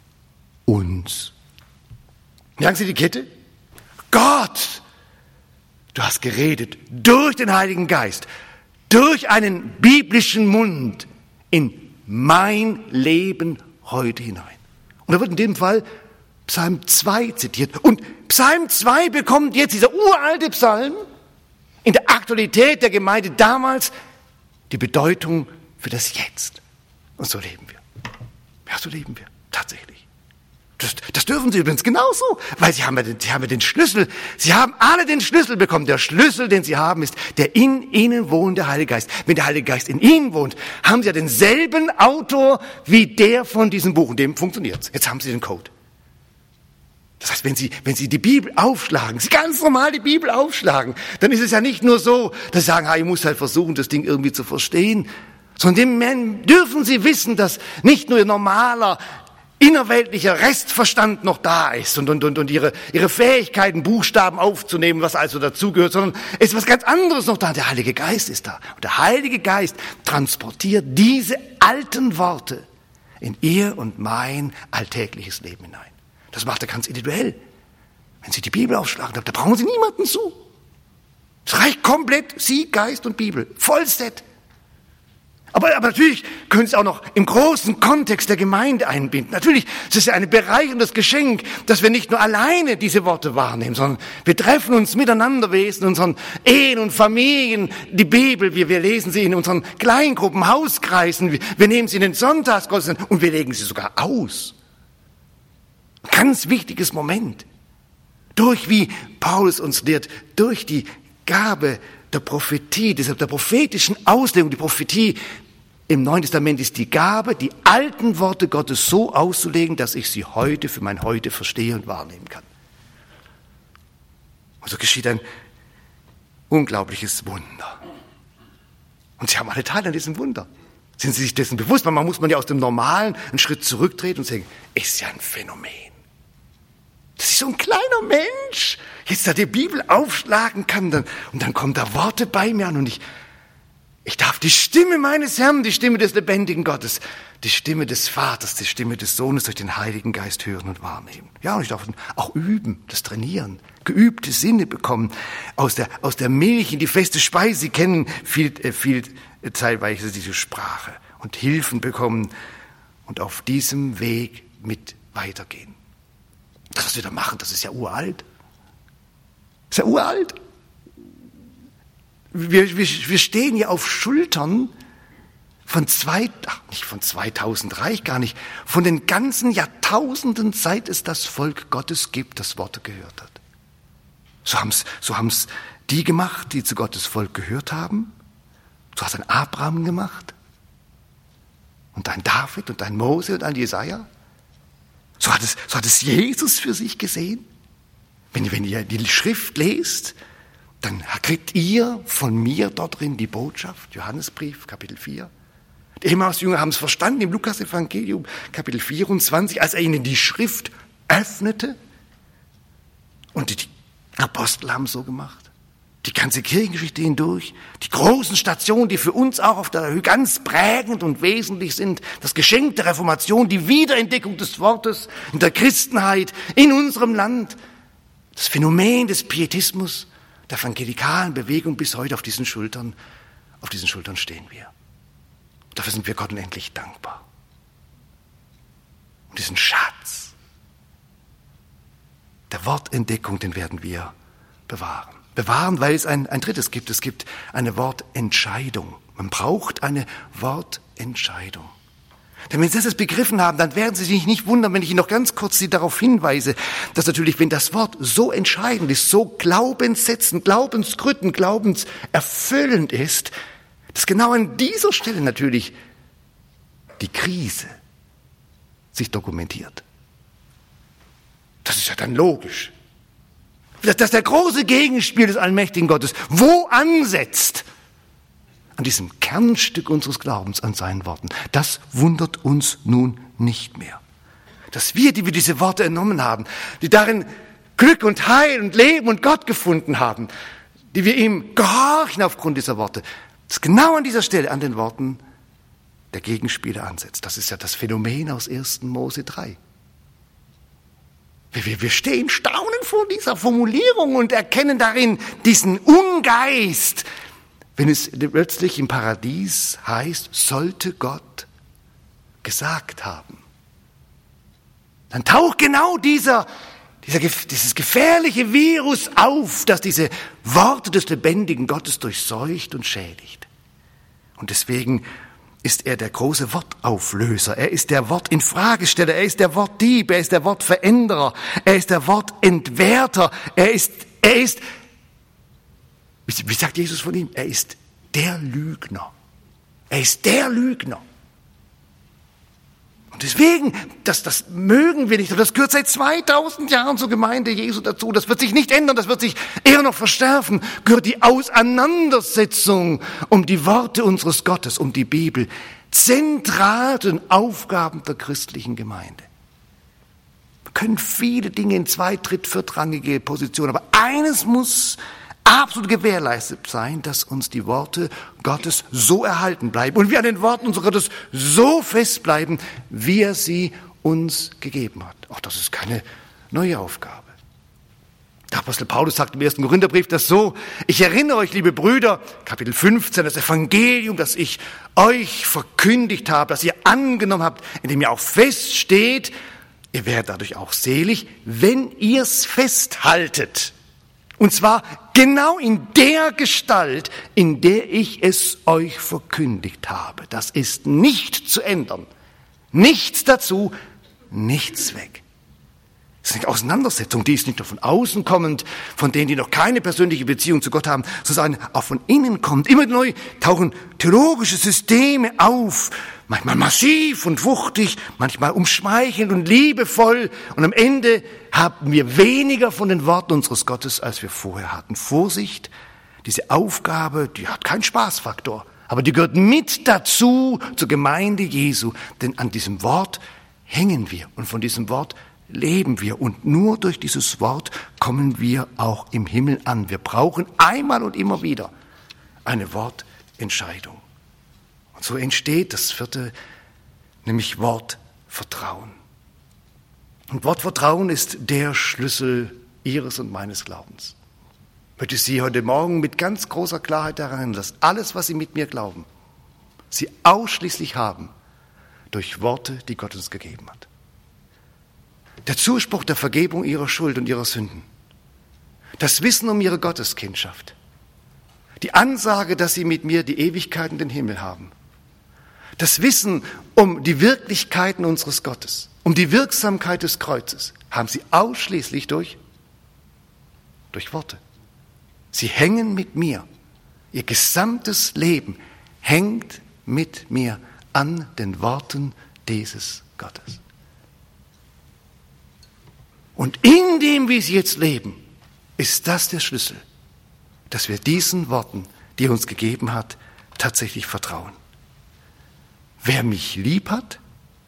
uns. Merken Sie die Kette? Gott, du hast geredet durch den Heiligen Geist, durch einen biblischen Mund in mein Leben heute hinein. Und da wird in dem Fall Psalm 2 zitiert. Und Psalm 2 bekommt jetzt, dieser uralte Psalm, in der Aktualität der Gemeinde damals die Bedeutung für das Jetzt. Und so leben wir. Ja, so leben wir. Tatsächlich. Das dürfen Sie übrigens genauso, weil Sie haben ja den Schlüssel. Sie haben alle den Schlüssel bekommen. Der Schlüssel, den Sie haben, ist der in Ihnen wohnende Heilige Geist. Wenn der Heilige Geist in Ihnen wohnt, haben Sie ja denselben Autor wie der von diesem Buch. Und dem funktioniert's. Jetzt haben Sie den Code. Das heißt, wenn Sie die Bibel aufschlagen, Sie ganz normal die Bibel aufschlagen, dann ist es ja nicht nur so, dass Sie sagen, ich muss halt versuchen, das Ding irgendwie zu verstehen, sondern dürfen Sie wissen, dass nicht nur Ihr normaler innerweltlicher Restverstand noch da ist und ihre Fähigkeiten, Buchstaben aufzunehmen, was also dazugehört, sondern es ist was ganz anderes noch da. Der Heilige Geist ist da. Und der Heilige Geist transportiert diese alten Worte in Ihr und mein alltägliches Leben hinein. Das macht er ganz individuell. Wenn Sie die Bibel aufschlagen, da brauchen Sie niemanden zu. Es reicht komplett Sie, Geist und Bibel. Vollset. Aber natürlich können Sie es auch noch im großen Kontext der Gemeinde einbinden. Natürlich, es ist ja ein bereicherndes Geschenk, dass wir nicht nur alleine diese Worte wahrnehmen, sondern wir treffen uns miteinander, wir lesen in unseren Ehen und Familien die Bibel, wir lesen sie in unseren Kleingruppen, Hauskreisen, wir nehmen sie in den Sonntagsgottesdienst und wir legen sie sogar aus. Ein ganz wichtiges Moment. Wie Paulus uns lehrt, durch die Gabe der Prophetie, deshalb der prophetischen Auslegung, die Prophetie im Neuen Testament ist die Gabe, die alten Worte Gottes so auszulegen, dass ich sie heute für mein Heute verstehe und wahrnehmen kann. Und so geschieht ein unglaubliches Wunder. Und Sie haben alle Teil an diesem Wunder. Sind Sie sich dessen bewusst? Manchmal muss man ja aus dem Normalen einen Schritt zurücktreten und sagen, ist ja ein Phänomen. Das ist so ein kleiner Mensch, jetzt da die Bibel aufschlagen kann und dann kommen da Worte bei mir an und ich darf die Stimme meines Herrn, die Stimme des lebendigen Gottes, die Stimme des Vaters, die Stimme des Sohnes durch den Heiligen Geist hören und wahrnehmen. Ja, und ich darf auch üben, das trainieren, geübte Sinne bekommen, aus der Milch in die feste Speise. Sie kennen viel teilweise diese Sprache und Hilfen bekommen und auf diesem Weg mit weitergehen. Das, was wir da machen, das ist ja uralt. Das ist ja uralt. Wir stehen ja auf Schultern nicht von 2000, reicht gar nicht, von den ganzen Jahrtausenden, seit es das Volk Gottes gibt, das Worte gehört hat. So haben's die gemacht, die zu Gottes Volk gehört haben. So hat es ein Abraham gemacht. Und ein David und ein Mose und ein Jesaja. So hat es Jesus für sich gesehen. Wenn ihr die Schrift lest, dann kriegt ihr von mir dort drin die Botschaft, Johannesbrief, Kapitel 4. Die Emmaus-Jünger haben es verstanden im Lukas-Evangelium, Kapitel 24, als er ihnen die Schrift öffnete. Und die Apostel haben es so gemacht. Die ganze Kirchengeschichte hindurch, die großen Stationen, die für uns auch auf der Höhe ganz prägend und wesentlich sind, das Geschenk der Reformation, die Wiederentdeckung des Wortes in der Christenheit in unserem Land, das Phänomen des Pietismus, der evangelikalen Bewegung bis heute auf diesen Schultern stehen wir. Dafür sind wir Gott unendlich dankbar. Und diesen Schatz der Wortentdeckung, den werden wir bewahren. Bewahren, weil es ein drittes gibt. Es gibt eine Wortentscheidung. Man braucht eine Wortentscheidung. Denn wenn Sie das begriffen haben, dann werden Sie sich nicht wundern, wenn ich Ihnen noch ganz kurz Sie darauf hinweise, dass natürlich, wenn das Wort so entscheidend ist, so glaubenssetzend, glaubensgründend, glaubenserfüllend ist, dass genau an dieser Stelle natürlich die Krise, sich dokumentiert. Das ist ja dann logisch. Dass der große Gegenspiel des allmächtigen Gottes wo ansetzt? An diesem Kernstück unseres Glaubens, an seinen Worten. Das wundert uns nun nicht mehr. Dass wir, die wir diese Worte entnommen haben, die darin Glück und Heil und Leben und Gott gefunden haben, die wir ihm gehorchen aufgrund dieser Worte, dass genau an dieser Stelle, an den Worten, der Gegenspieler ansetzt. Das ist ja das Phänomen aus 1. Mose 3. Wir stehen staunend vor dieser Formulierung und erkennen darin diesen Ungeist, wenn es plötzlich im Paradies heißt, sollte Gott gesagt haben. Dann taucht genau dieses gefährliche Virus auf, das diese Worte des lebendigen Gottes durchseucht und schädigt. Und deswegen ist er der große Wortauflöser. Er ist der Wortinfragesteller. Er ist der Wortdieb. Er ist der Wortveränderer. Er ist der Wortentwerter. Er ist, wie sagt Jesus von ihm? Er ist der Lügner. Er ist der Lügner. Und deswegen, das mögen wir nicht. Und das gehört seit 2000 Jahren zur Gemeinde Jesu dazu. Das wird sich nicht ändern, das wird sich eher noch verschärfen. Gehört die Auseinandersetzung um die Worte unseres Gottes, um die Bibel, zentral zu den Aufgaben der christlichen Gemeinde. Wir können viele Dinge in viertrangige Positionen, aber eines muss absolut gewährleistet sein, dass uns die Worte Gottes so erhalten bleiben und wir an den Worten unseres Gottes so festbleiben, wie er sie uns gegeben hat. Auch das ist keine neue Aufgabe. Der Apostel Paulus sagt im 1. Korintherbrief das so: Ich erinnere euch, liebe Brüder, Kapitel 15, das Evangelium, das ich euch verkündigt habe, das ihr angenommen habt, in dem ihr auch feststeht, ihr werdet dadurch auch selig, wenn ihr es festhaltet. Und zwar genau in der Gestalt, in der ich es euch verkündigt habe. Das ist nicht zu ändern. Nichts dazu, nichts weg. Das ist eine Auseinandersetzung, die ist nicht nur von außen kommend, von denen, die noch keine persönliche Beziehung zu Gott haben, sondern auch von innen kommt. Immer neu tauchen theologische Systeme auf, manchmal massiv und wuchtig, manchmal umschmeichelnd und liebevoll. Und am Ende haben wir weniger von den Worten unseres Gottes, als wir vorher hatten. Vorsicht, diese Aufgabe, die hat keinen Spaßfaktor, aber die gehört mit dazu zur Gemeinde Jesu. Denn an diesem Wort hängen wir und von diesem Wort leben wir. Und nur durch dieses Wort kommen wir auch im Himmel an. Wir brauchen einmal und immer wieder eine Wortentscheidung. Und so entsteht das vierte, nämlich Wortvertrauen. Und Wortvertrauen ist der Schlüssel Ihres und meines Glaubens. Ich möchte Sie heute Morgen mit ganz großer Klarheit daran erinnern, dass alles, was Sie mit mir glauben, Sie ausschließlich haben durch Worte, die Gott uns gegeben hat. Der Zuspruch der Vergebung Ihrer Schuld und Ihrer Sünden, das Wissen um Ihre Gotteskindschaft, die Ansage, dass Sie mit mir die Ewigkeit in den Himmel haben, das Wissen um die Wirklichkeiten unseres Gottes, um die Wirksamkeit des Kreuzes, haben Sie ausschließlich durch Worte. Sie hängen mit mir. Ihr gesamtes Leben hängt mit mir an den Worten dieses Gottes. Und in dem, wie Sie jetzt leben, ist das der Schlüssel, dass wir diesen Worten, die er uns gegeben hat, tatsächlich vertrauen. Wer mich lieb hat,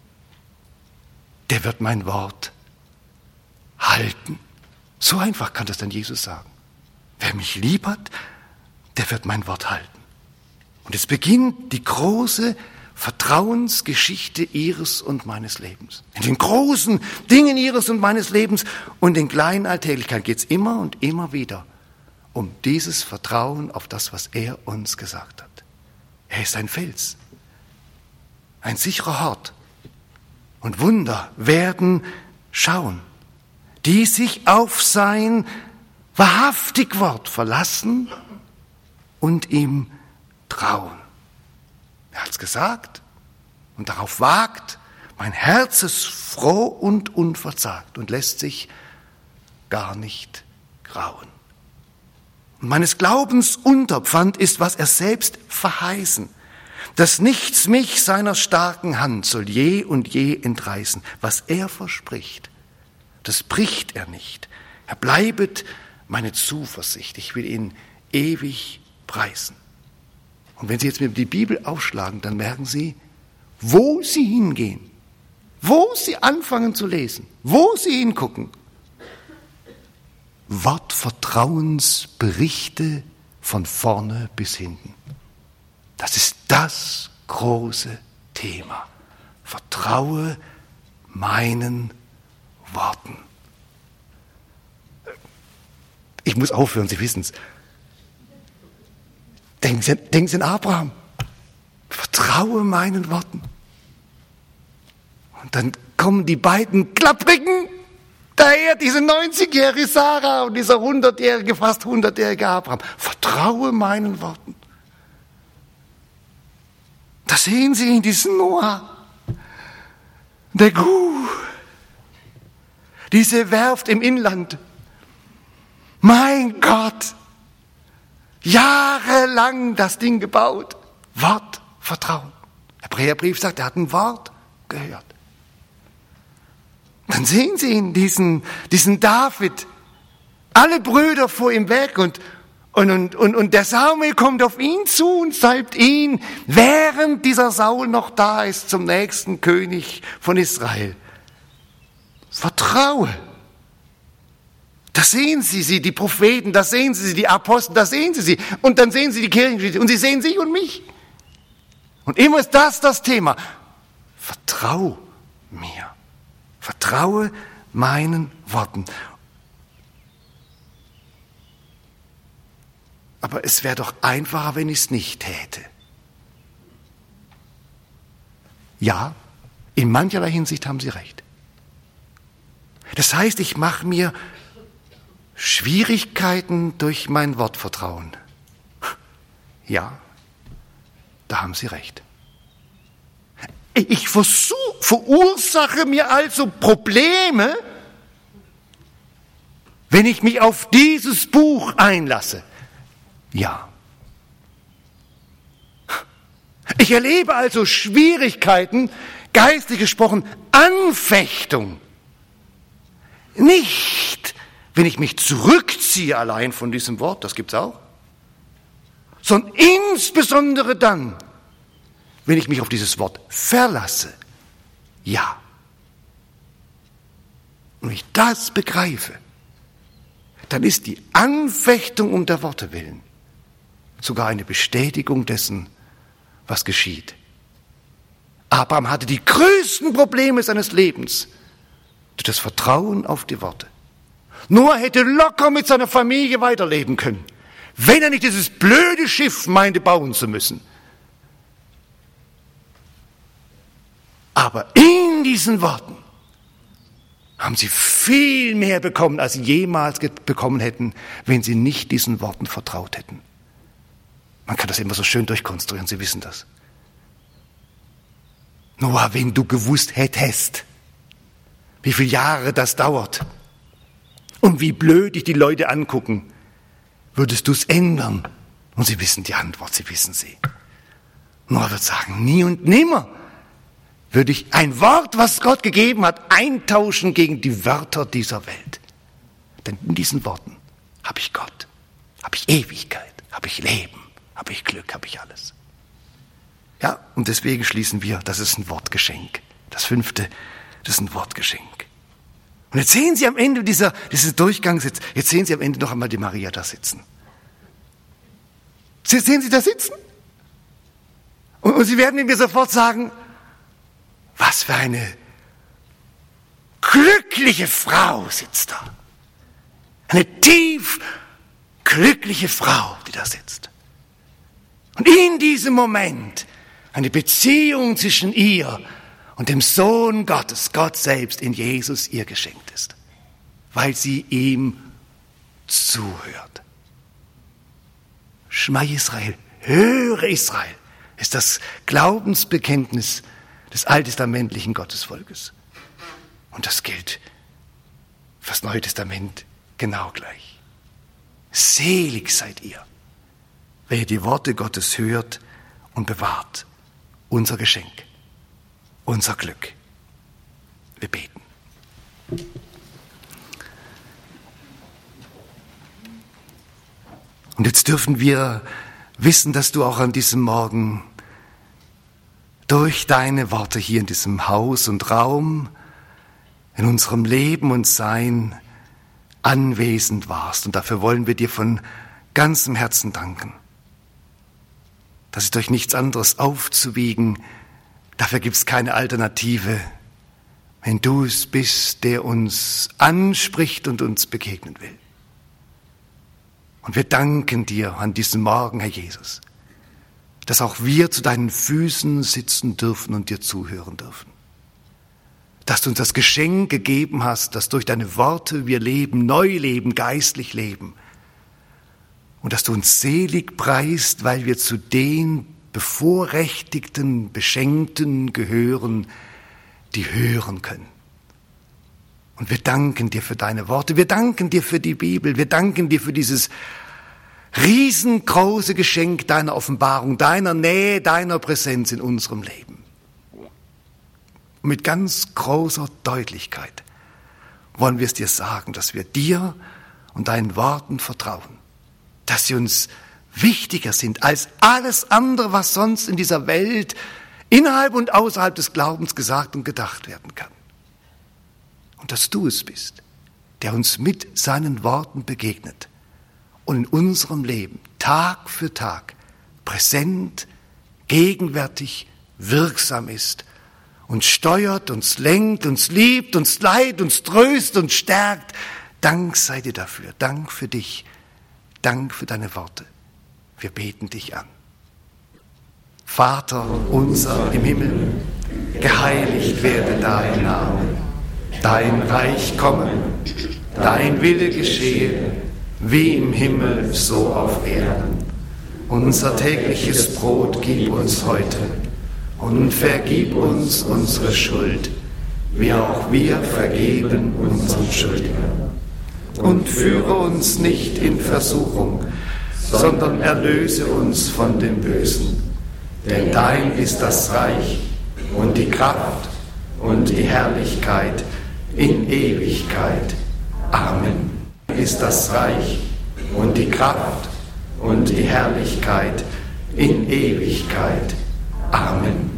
der wird mein Wort halten. So einfach kann das dann Jesus sagen. Wer mich lieb hat, der wird mein Wort halten. Und es beginnt die große Vertrauensgeschichte Ihres und meines Lebens. In den großen Dingen Ihres und meines Lebens und in den kleinen Alltäglichkeiten geht es immer und immer wieder um dieses Vertrauen auf das, was er uns gesagt hat. Er ist ein Fels, ein sicherer Hort. Und Wunder werden schauen, die sich auf sein wahrhaftig Wort verlassen und ihm trauen. Er hat es gesagt und darauf wagt, mein Herz ist froh und unverzagt und lässt sich gar nicht grauen. Und meines Glaubens Unterpfand ist, was er selbst verheißen. dass nichts mich seiner starken Hand soll je und je entreißen. Was er verspricht, das bricht er nicht. Er bleibet meine Zuversicht. Ich will ihn ewig preisen. Und wenn Sie jetzt mit die Bibel aufschlagen, dann merken Sie, wo Sie hingehen, wo Sie anfangen zu lesen, wo Sie hingucken. Wortvertrauensberichte von vorne bis hinten. Das ist das große Thema. Vertraue meinen Worten. Ich muss aufhören, Sie wissen es. Denken Sie an Abraham. Vertraue meinen Worten. Und dann kommen die beiden Klapprigen daher, diese 90-jährige Sarah und dieser 100-jährige, fast 100-jährige Abraham. Vertraue meinen Worten. Da sehen Sie ihn, diesen Noah, der diese Werft im Inland. Mein Gott, jahrelang das Ding gebaut. Wort, Vertrauen. Der Hebräerbrief sagt, er hat ein Wort gehört. Dann sehen Sie ihn, diesen David, alle Brüder vor ihm weg und der Samuel kommt auf ihn zu und salbt ihn, während dieser Saul noch da ist, zum nächsten König von Israel. Vertraue. Da sehen Sie die Propheten, da sehen Sie die Apostel, da sehen Sie sie. Und dann sehen Sie die Kirchengeschichte und Sie sehen sich und mich. Und immer ist das Thema. Vertrau mir. Vertraue meinen Worten. Aber es wäre doch einfacher, wenn ich es nicht täte. Ja, in mancherlei Hinsicht haben Sie recht. Das heißt, ich mache mir Schwierigkeiten durch mein Wortvertrauen. Ja, da haben Sie recht. Ich verursache mir also Probleme, wenn ich mich auf dieses Buch einlasse. Ja. Ich erlebe also Schwierigkeiten, geistlich gesprochen, Anfechtung. Nicht, wenn ich mich zurückziehe allein von diesem Wort, das gibt's auch, sondern insbesondere dann, wenn ich mich auf dieses Wort verlasse. Ja. Und wenn ich das begreife, dann ist die Anfechtung um der Worte willen sogar eine Bestätigung dessen, was geschieht. Abraham hatte die größten Probleme seines Lebens durch das Vertrauen auf die Worte. Noah hätte locker mit seiner Familie weiterleben können, wenn er nicht dieses blöde Schiff meinte, bauen zu müssen. Aber in diesen Worten haben sie viel mehr bekommen, als sie jemals bekommen hätten, wenn sie nicht diesen Worten vertraut hätten. Man kann das immer so schön durchkonstruieren, Sie wissen das. Noah, wenn du gewusst hättest, wie viele Jahre das dauert und wie blöd dich die Leute angucken, würdest du es ändern. Und sie wissen die Antwort, sie wissen sie. Noah wird sagen, nie und nimmer würde ich ein Wort, was Gott gegeben hat, eintauschen gegen die Wörter dieser Welt. Denn in diesen Worten habe ich Gott, habe ich Ewigkeit, habe ich Leben, habe ich Glück, habe ich alles. Ja, und deswegen schließen wir, das ist ein Wortgeschenk. Das 5., das ist ein Wortgeschenk. Und jetzt sehen Sie am Ende dieses Durchgangs, jetzt sehen Sie am Ende noch einmal die Maria da sitzen. Sehen Sie da sitzen? Und Sie werden mir sofort sagen, was für eine glückliche Frau sitzt da. Eine tief glückliche Frau, die da sitzt. Und in diesem Moment eine Beziehung zwischen ihr und dem Sohn Gottes, Gott selbst in Jesus, ihr geschenkt ist, weil sie ihm zuhört. Schma Israel, höre Israel, ist das Glaubensbekenntnis des alttestamentlichen Gottesvolkes. Und das gilt für das Neue Testament genau gleich. Selig seid ihr, wenn ihr die Worte Gottes hört und bewahrt unser Geschenk, unser Glück. Wir beten. Und jetzt dürfen wir wissen, dass du auch an diesem Morgen durch deine Worte hier in diesem Haus und Raum, in unserem Leben und Sein anwesend warst. Und dafür wollen wir dir von ganzem Herzen danken. Das ist durch nichts anderes aufzuwiegen. Dafür gibt es keine Alternative, wenn du es bist, der uns anspricht und uns begegnen will. Und wir danken dir an diesem Morgen, Herr Jesus, dass auch wir zu deinen Füßen sitzen dürfen und dir zuhören dürfen. Dass du uns das Geschenk gegeben hast, dass durch deine Worte wir leben, neu leben, geistlich leben. Und dass du uns selig preist, weil wir zu den bevorrechtigten, Beschenkten gehören, die hören können. Und wir danken dir für deine Worte, wir danken dir für die Bibel, wir danken dir für dieses riesengroße Geschenk deiner Offenbarung, deiner Nähe, deiner Präsenz in unserem Leben. Und mit ganz großer Deutlichkeit wollen wir es dir sagen, dass wir dir und deinen Worten vertrauen, dass sie uns wichtiger sind als alles andere, was sonst in dieser Welt innerhalb und außerhalb des Glaubens gesagt und gedacht werden kann. Und dass du es bist, der uns mit seinen Worten begegnet und in unserem Leben Tag für Tag präsent, gegenwärtig, wirksam ist und steuert, uns lenkt, uns liebt, uns leitet, uns tröstet und stärkt. Dank sei dir dafür, Dank für dich, Dank für deine Worte. Wir beten dich an. Vater unser im Himmel, geheiligt werde dein Name. Dein Reich komme, dein Wille geschehe, wie im Himmel, so auf Erden. Unser tägliches Brot gib uns heute und vergib uns unsere Schuld, wie auch wir vergeben unseren Schuldigern. Und führe uns nicht in Versuchung, sondern erlöse uns von dem Bösen. Denn dein ist das Reich und die Kraft und die Herrlichkeit in Ewigkeit. Amen. Ist das Reich und die Kraft und die Herrlichkeit in Ewigkeit. Amen.